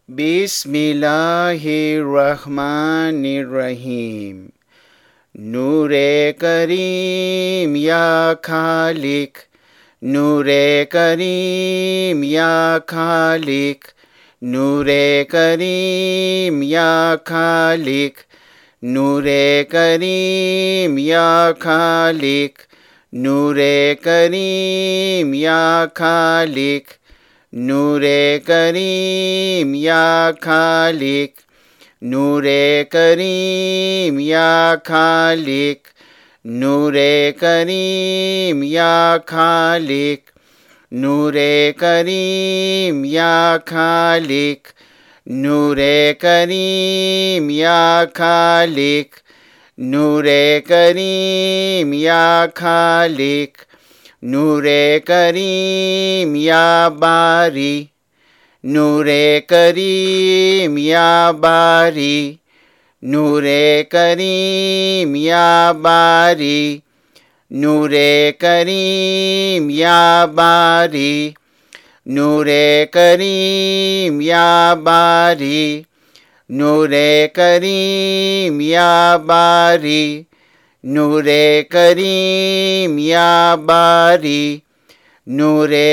बिस्मिल्लाहिर्रहमानिर्रहीम। नूरे करीम या खालिक, नूरे करीम या खालिक, नूरे करीम या खालिक, नूरे करीम या खालिक, नूरे करीम या खालिक, नूरे करीम या खालिक, नूरे करीम या खालिक, नूरे करीम या खालिक, नूरे करीम या खालिक, नूरे करीम या खालिक, नूरे करीम या खालिक, नूरे करीम या बारी, नूरे करीम या बारी, नूरे करीम या बारी, नूरे करीम या बारी, नूरे करीम या बारी, नूरे करीम या बारी, नूरे करीम या बारी, नूरे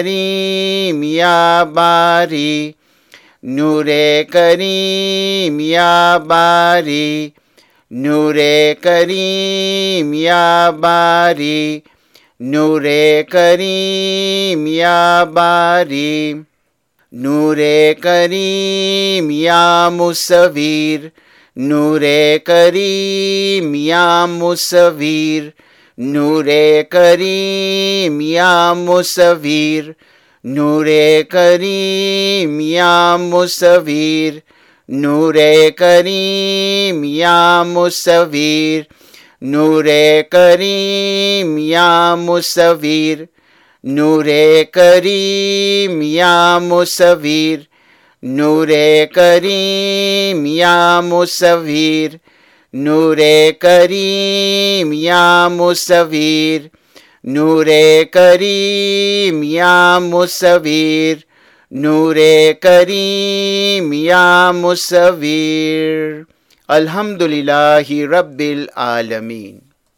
करीम या बारी, नूरे करीम या बारी, नूरे करीम या बारी, नूरे करीम या बारी, नूरे करीम या मुसव्विर, नूरे करीम या मुसव्विर, नूरे करीम या मुसव्विर, नूरे करीम या मुसव्विर, नूरे करीम या मुसव्विर, नूरे करीम या मुसव्विर, नूरे करीम या मुसव्विर, नूरे करीम या मुसव्विर, नूरे करीम या मुसव्विर, नूरे करीम या मुसव्विर, नूरे करीम या मुसव्विर। अल्हम्दुलिल्लाहि रब्बिल आलमीन।